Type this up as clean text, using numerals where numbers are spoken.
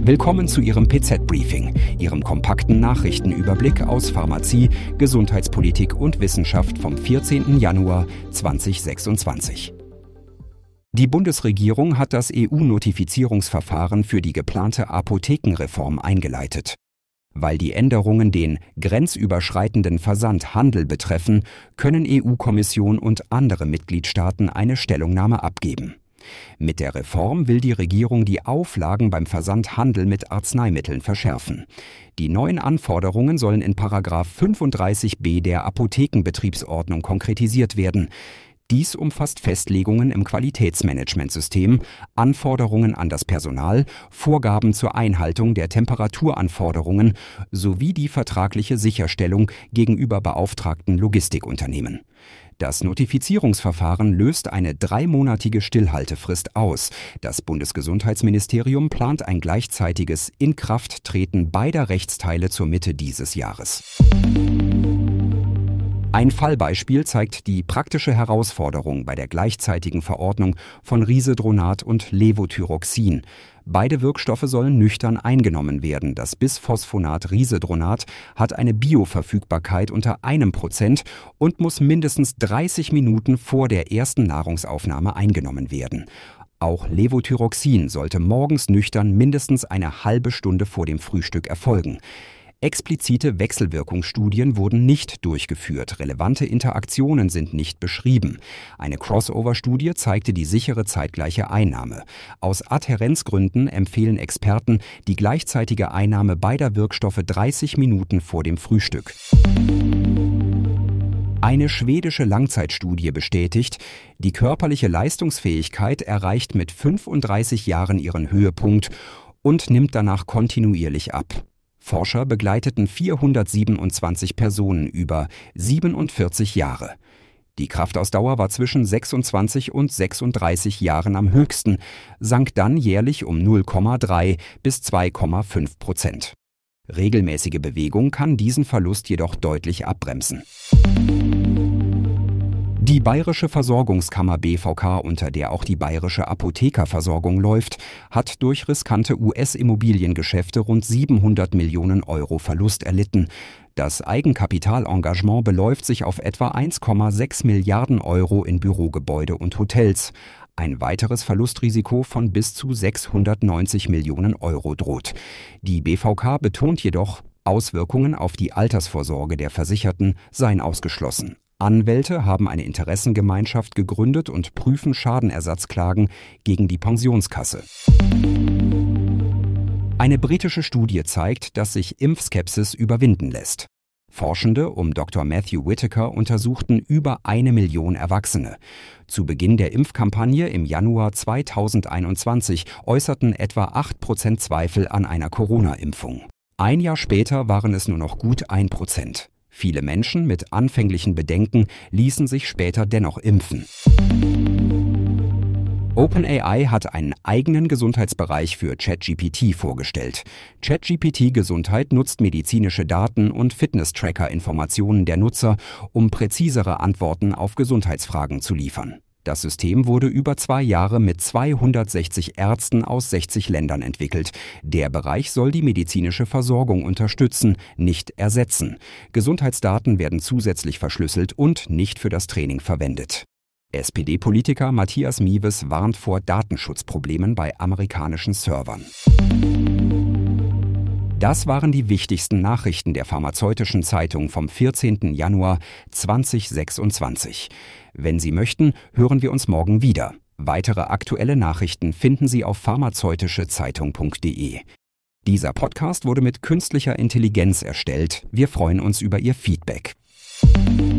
Willkommen zu Ihrem PZ-Briefing, Ihrem kompakten Nachrichtenüberblick aus Pharmazie, Gesundheitspolitik und Wissenschaft vom 14. Januar 2026. Die Bundesregierung hat das EU-Notifizierungsverfahren für die geplante Apothekenreform eingeleitet. Weil die Änderungen den grenzüberschreitenden Versandhandel betreffen, können EU-Kommission und andere Mitgliedstaaten eine Stellungnahme abgeben. Mit der Reform will die Regierung die Auflagen beim Versandhandel mit Arzneimitteln verschärfen. Die neuen Anforderungen sollen in § 35b der Apothekenbetriebsordnung konkretisiert werden. Dies umfasst Festlegungen im Qualitätsmanagementsystem, Anforderungen an das Personal, Vorgaben zur Einhaltung der Temperaturanforderungen sowie die vertragliche Sicherstellung gegenüber beauftragten Logistikunternehmen. Das Notifizierungsverfahren löst eine 3-monatige Stillhaltefrist aus. Das Bundesgesundheitsministerium plant ein gleichzeitiges Inkrafttreten beider Rechtsteile zur Mitte dieses Jahres. Ein Fallbeispiel zeigt die praktische Herausforderung bei der gleichzeitigen Verordnung von Risedronat und Levothyroxin. Beide Wirkstoffe sollen nüchtern eingenommen werden. Das Bisphosphonat Risedronat hat eine Bioverfügbarkeit unter 1% und muss mindestens 30 Minuten vor der ersten Nahrungsaufnahme eingenommen werden. Auch Levothyroxin sollte morgens nüchtern mindestens eine halbe Stunde vor dem Frühstück erfolgen. Explizite Wechselwirkungsstudien wurden nicht durchgeführt, relevante Interaktionen sind nicht beschrieben. Eine Crossover-Studie zeigte die sichere zeitgleiche Einnahme. Aus Adhärenzgründen empfehlen Experten die gleichzeitige Einnahme beider Wirkstoffe 30 Minuten vor dem Frühstück. Eine schwedische Langzeitstudie bestätigt, die körperliche Leistungsfähigkeit erreicht mit 35 Jahren ihren Höhepunkt und nimmt danach kontinuierlich ab. Forscher begleiteten 427 Personen über 47 Jahre. Die Kraftausdauer war zwischen 26 und 36 Jahren am höchsten, sank dann jährlich um 0,3 bis 2,5%. Regelmäßige Bewegung kann diesen Verlust jedoch deutlich abbremsen. Die Bayerische Versorgungskammer BVK, unter der auch die Bayerische Apothekerversorgung läuft, hat durch riskante US-Immobiliengeschäfte rund 700 Millionen Euro Verlust erlitten. Das Eigenkapitalengagement beläuft sich auf etwa 1,6 Milliarden Euro in Bürogebäude und Hotels. Ein weiteres Verlustrisiko von bis zu 690 Millionen Euro droht. Die BVK betont jedoch, Auswirkungen auf die Altersvorsorge der Versicherten seien ausgeschlossen. Anwälte haben eine Interessengemeinschaft gegründet und prüfen Schadenersatzklagen gegen die Pensionskasse. Eine britische Studie zeigt, dass sich Impfskepsis überwinden lässt. Forschende um Dr. Matthew Whitaker untersuchten über 1 Million Erwachsene. Zu Beginn der Impfkampagne im Januar 2021 äußerten etwa 8% Zweifel an einer Corona-Impfung. Ein Jahr später waren es nur noch gut 1%. Viele Menschen mit anfänglichen Bedenken ließen sich später dennoch impfen. OpenAI hat einen eigenen Gesundheitsbereich für ChatGPT vorgestellt. ChatGPT Gesundheit nutzt medizinische Daten und Fitness-Tracker-Informationen der Nutzer, um präzisere Antworten auf Gesundheitsfragen zu liefern. Das System wurde über 2 Jahre mit 260 Ärzten aus 60 Ländern entwickelt. Der Bereich soll die medizinische Versorgung unterstützen, nicht ersetzen. Gesundheitsdaten werden zusätzlich verschlüsselt und nicht für das Training verwendet. SPD-Politiker Matthias Mieves warnt vor Datenschutzproblemen bei amerikanischen Servern. Das waren die wichtigsten Nachrichten der Pharmazeutischen Zeitung vom 14. Januar 2026. Wenn Sie möchten, hören wir uns morgen wieder. Weitere aktuelle Nachrichten finden Sie auf pharmazeutischezeitung.de. Dieser Podcast wurde mit künstlicher Intelligenz erstellt. Wir freuen uns über Ihr Feedback.